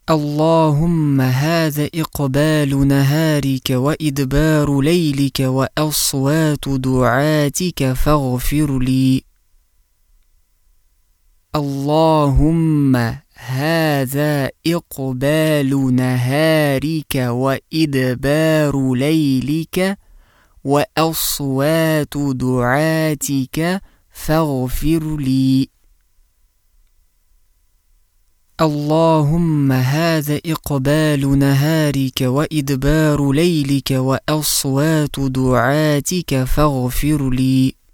اللهم هذا إقبال نهارك وإدبار ليلك وأصوات دعاتك فاغفر لي. اللهم هذا إقبال نهارك وإدبار ليلك وأصوات دعاتك فاغفر لي. اللهم هذا إقبال نهارك وإدبار ليلك وأصوات دعاتك فاغفر لي.